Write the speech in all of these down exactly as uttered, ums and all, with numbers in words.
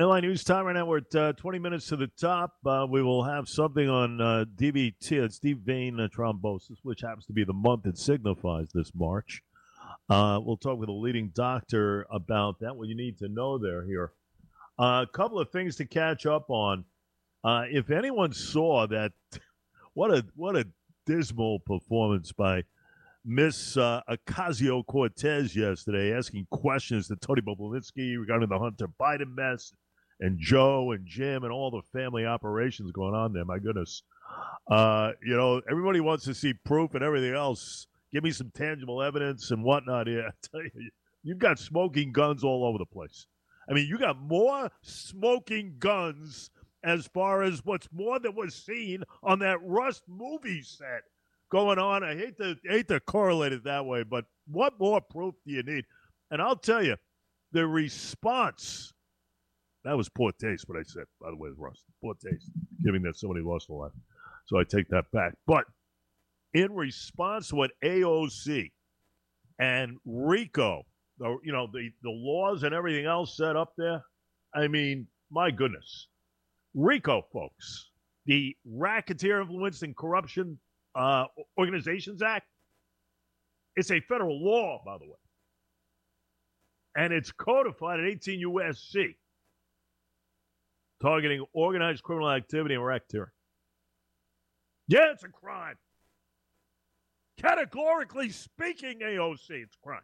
L I News time right now. We're at uh, twenty minutes to the top. Uh, we will have something on uh, D V T, it's deep vein uh, thrombosis, which happens to be the month it signifies this March. Uh, we'll talk with a leading doctor about that, what you need to know there here. A uh, couple of things to catch up on. Uh, if anyone saw that, what a what a dismal performance by Miss uh, Ocasio-Cortez yesterday, asking questions to Tony Bobulinski regarding the Hunter Biden mess and Joe and Jim and all the family operations going on there. My goodness. Uh, you know, everybody wants to see proof and everything else. Give me some tangible evidence and whatnot here. I tell you, you've got smoking guns all over the place. I mean, you got more smoking guns as far as what's more than was seen on that Rust movie set going on. I hate to hate to correlate it that way, but what more proof do you need? And I'll tell you, the response, that was poor taste, what I said, by the way, Rust. Poor taste, giving that somebody lost a life. So I take that back. But in response to what A O C and RICO, the, you know, the, the laws and everything else set up there, I mean, my goodness. RICO, folks, the Racketeer Influence and Corruption uh, Organizations Act, it's a federal law, by the way. And it's codified at eighteen U S C, targeting organized criminal activity and racketeering. Yeah, it's a crime. Categorically speaking, A O C, it's a crime.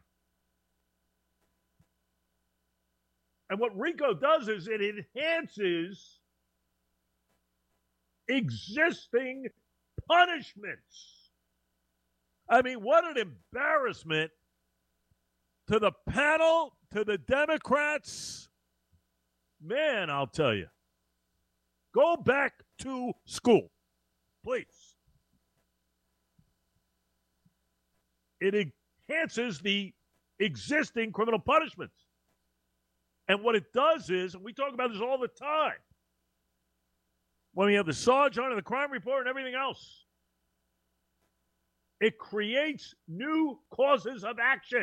And what RICO does is it enhances existing punishments. I mean, what an embarrassment to the panel, to the Democrats. Man, I'll tell you. Go back to school, please. It enhances the existing criminal punishments. And what it does is, and we talk about this all the time, when we have the Sarge on and the crime report and everything else, it creates new causes of action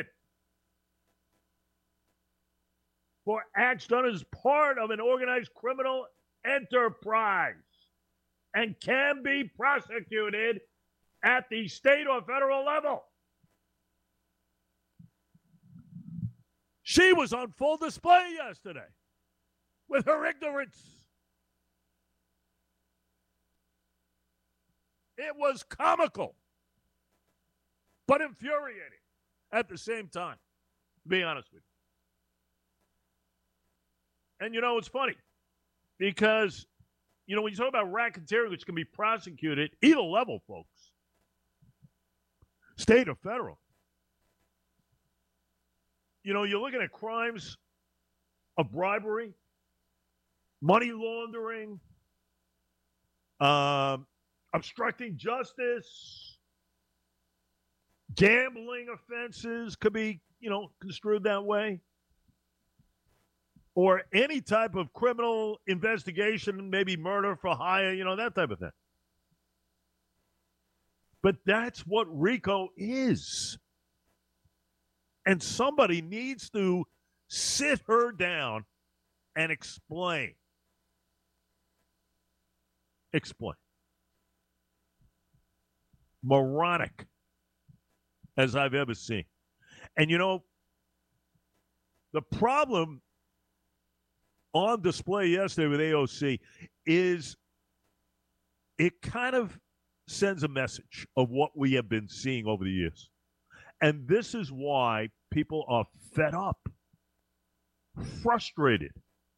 for acts done as part of an organized criminal enterprise and can be prosecuted at the state or federal level. She was on full display yesterday with her ignorance. It was comical, but infuriating at the same time, to be honest with you. And, you know, it's funny because, you know, when you talk about racketeering, which can be prosecuted either level, folks, state or federal, you know, you're looking at crimes of bribery, money laundering, um, obstructing justice, gambling offenses could be, you know, construed that way. Or any type of criminal investigation, maybe murder for hire, you know, that type of thing. But that's what RICO is. And somebody needs to sit her down and explain. Explain. Moronic as I've ever seen. And, you know, the problem on display yesterday with A O C is it kind of sends a message of what we have been seeing over the years. And this is why people are fed up, frustrated,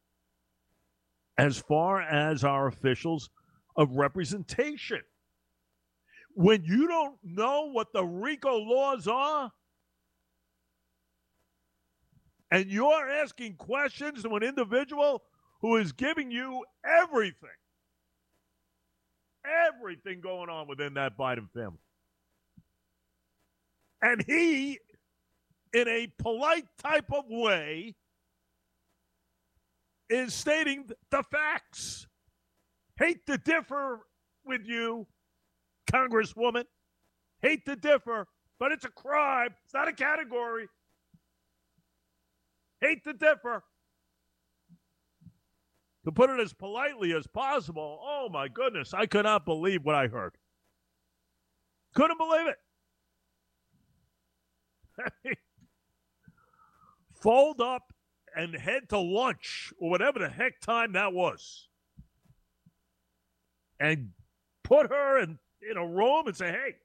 as far as our officials of representation. When you don't know what the RICO laws are, and you're asking questions to an individual who is giving you everything, everything going on within that Biden family. And he, in a polite type of way, is stating the facts. Hate to differ with you, Congresswoman. Hate to differ, but it's a crime. It's not a category. Hate to differ. To put it as politely as possible, oh my goodness, I could not believe what I heard. Couldn't believe it. Fold up and head to lunch or whatever the heck time that was. And put her in, in a room and say, hey,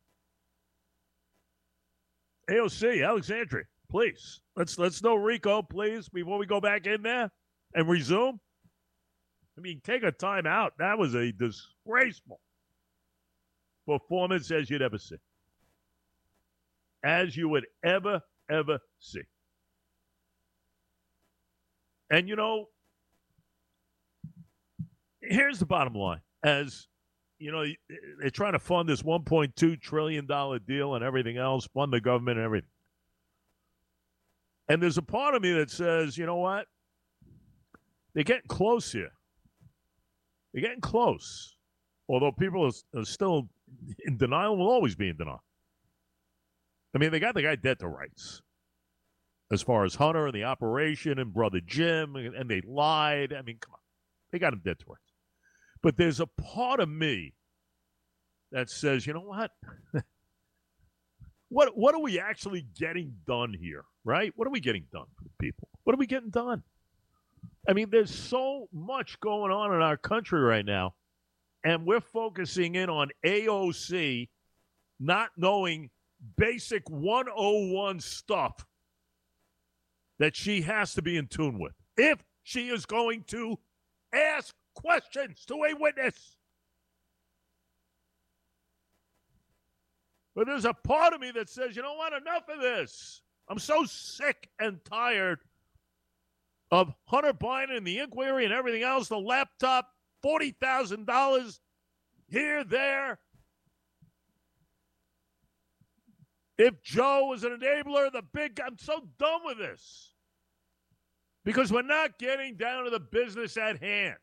A O C, Alexandria, please, let's let's know Rico, please, before we go back in there and resume. I mean, take a time out. That was a disgraceful performance as you'd ever see. As you would ever, ever see. And, you know, here's the bottom line. As, you know, they're trying to fund this one point two trillion dollars deal and everything else, fund the government and everything. And there's a part of me that says, you know what? They're getting close here. They're getting close. Although people are, are still in denial, will always be in denial. I mean, they got the guy dead to rights. As far as Hunter and the operation and Brother Jim, and, and they lied. I mean, come on. They got him dead to rights. But there's a part of me that says, you know what? what what are we actually getting done here, right? What are we getting done for the people? What are we getting done? I mean, there's so much going on in our country right now, and we're focusing in on A O C not knowing basic one oh one stuff that she has to be in tune with if she is going to ask questions to a witness. But there's a part of me that says, you know what, enough of this. I'm so sick and tired of Hunter Biden and the inquiry and everything else, the laptop, forty thousand dollars here, there. If Joe was an enabler, the big, I'm so done with this. Because we're not getting down to the business at hand.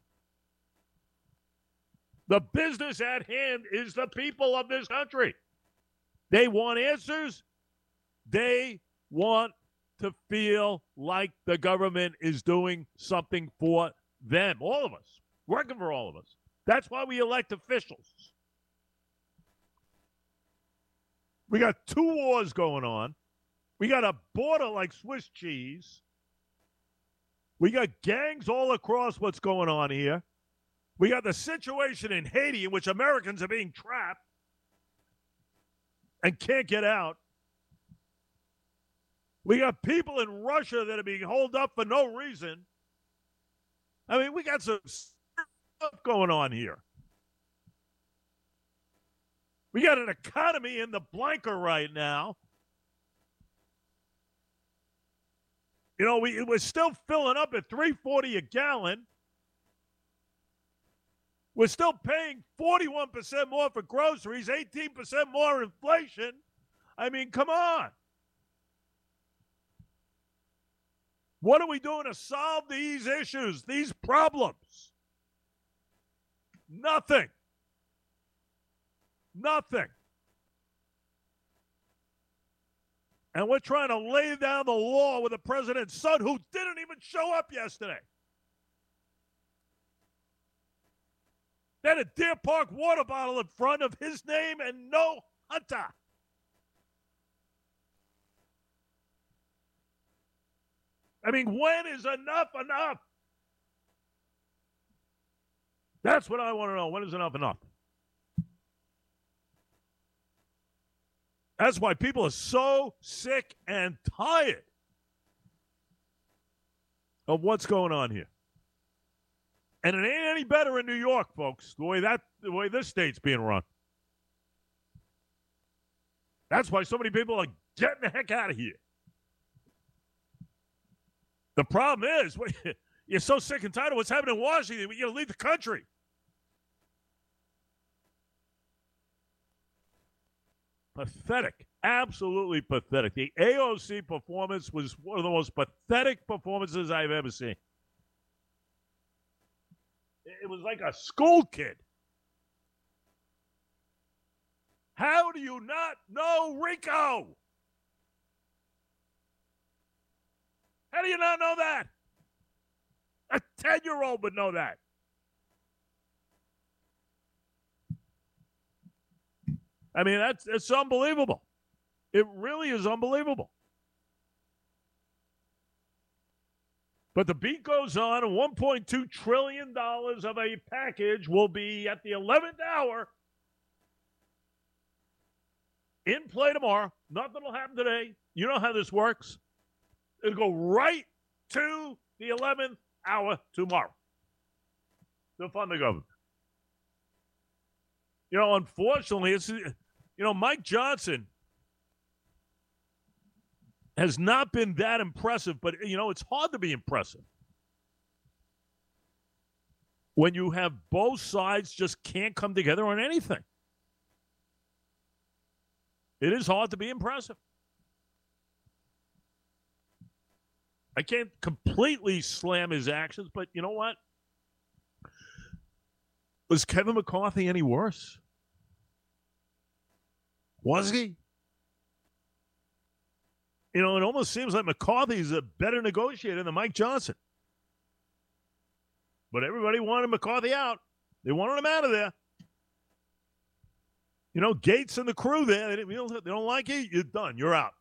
The business at hand is the people of this country. They want answers. They want to feel like the government is doing something for them. All of us. Working for all of us. That's why we elect officials. We got two wars going on. We got a border like Swiss cheese. We got gangs all across what's going on here. We got the situation in Haiti in which Americans are being trapped and can't get out. We got people in Russia that are being held up for no reason. I mean, we got some stuff going on here. We got an economy in the blanker right now. You know, we, we're still filling up at three forty a gallon. We're still paying forty-one percent more for groceries, eighteen percent more inflation. I mean, come on. What are we doing to solve these issues, these problems? Nothing. Nothing. And we're trying to lay down the law with the president's son who didn't even show up yesterday. They had a Deer Park water bottle in front of his name and no Hunter. I mean, when is enough enough? That's what I want to know. When is enough enough? That's why people are so sick and tired of what's going on here. And it ain't any better in New York, folks, the way that the way this state's being run. That's why so many people are getting the heck out of here. The problem is, you're so sick and tired of what's happening in Washington, you're going to leave the country. Pathetic. Absolutely pathetic. The A O C performance was one of the most pathetic performances I've ever seen. It was like a school kid. How do you not know Rico? How do you not know that? A ten-year-old would know that. I mean, that's it's unbelievable. It really is unbelievable. But the beat goes on, and one point two trillion dollars of a package will be at the eleventh hour in play tomorrow. Nothing will happen today. You know how this works. It'll go right to the eleventh hour tomorrow to fund the government. You know, unfortunately, it's, you know, Mike Johnson has not been that impressive, but, you know, it's hard to be impressive when you have both sides just can't come together on anything. It is hard to be impressive. I can't completely slam his actions, but you know what? Was Kevin McCarthy any worse? Was he? You know, it almost seems like McCarthy's a better negotiator than Mike Johnson. But everybody wanted McCarthy out. They wanted him out of there. You know, Gates and the crew there, they don't, they don't like you, you're done. You're out.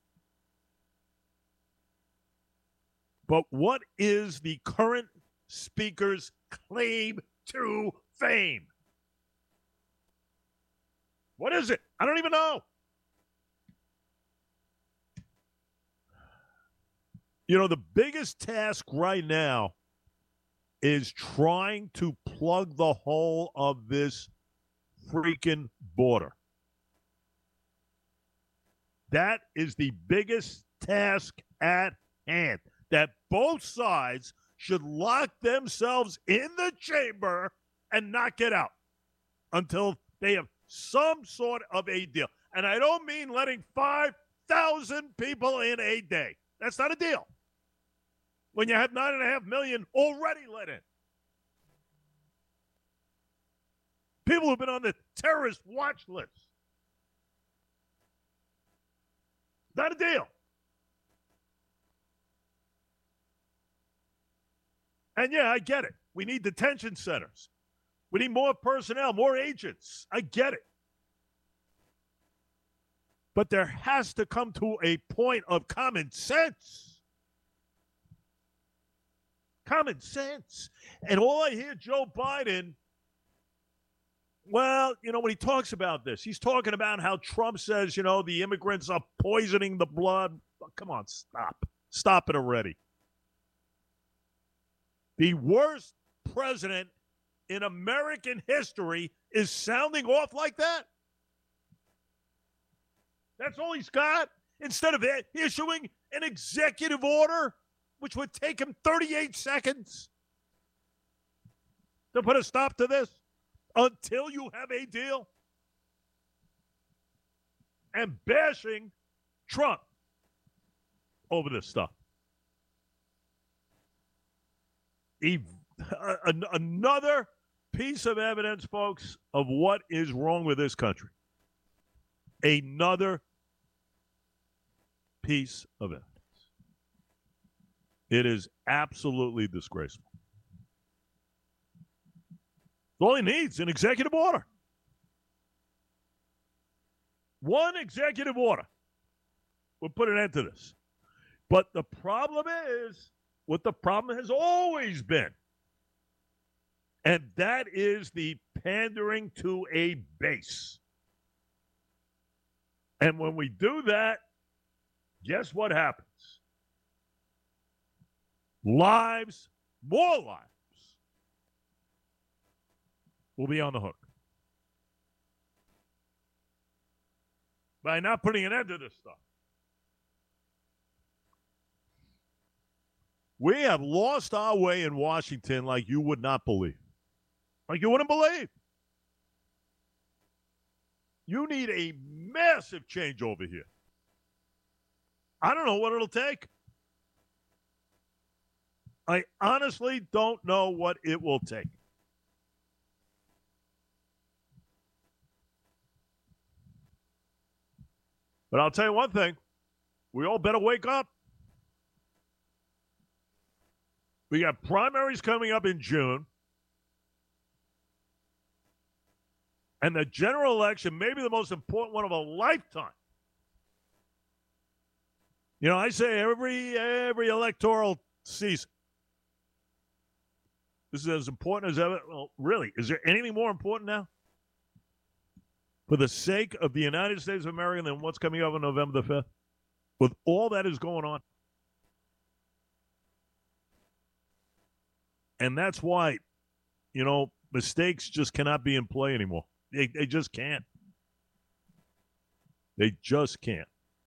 But what is the current speaker's claim to fame? What is it? I don't even know. You know, the biggest task right now is trying to plug the hole of this freaking border. That is the biggest task at hand. That both sides should lock themselves in the chamber and not get out until they have some sort of a deal. And I don't mean letting five thousand people in a day. That's not a deal. When you have nine and a half million already let in. People who've been on the terrorist watch list. Not a deal. And yeah, I get it. We need detention centers. We need more personnel, more agents. I get it. But there has to come to a point of common sense. Common sense. And all I hear Joe Biden, well, you know, when he talks about this, he's talking about how Trump says, you know, the immigrants are poisoning the blood. Oh, come on, stop. Stop it already. The worst president in American history is sounding off like that. That's all he's got. Instead of issuing an executive order, which would take him thirty-eight seconds to put a stop to this until you have a deal, and bashing Trump over this stuff. He, uh, another piece of evidence, folks, of what is wrong with this country. Another piece of evidence. It is absolutely disgraceful. All he needs, an executive order. One executive order will put an end to this. But the problem is what the problem has always been. And that is the pandering to a base. And when we do that, guess what happens? Lives, more lives, will be on the hook. By not putting an end to this stuff. We have lost our way in Washington like you would not believe. Like you wouldn't believe. You need a massive change over here. I don't know what it'll take. I honestly don't know what it will take. But I'll tell you one thing. We all better wake up. We got primaries coming up in June. And the general election, maybe the most important one of a lifetime. You know, I say every every electoral season, this is as important as ever. Well, really, is there anything more important now? For the sake of the United States of America than what's coming up on November the fifth? With all that is going on. And that's why, you know, mistakes just cannot be in play anymore. They, they just can't. They just can't.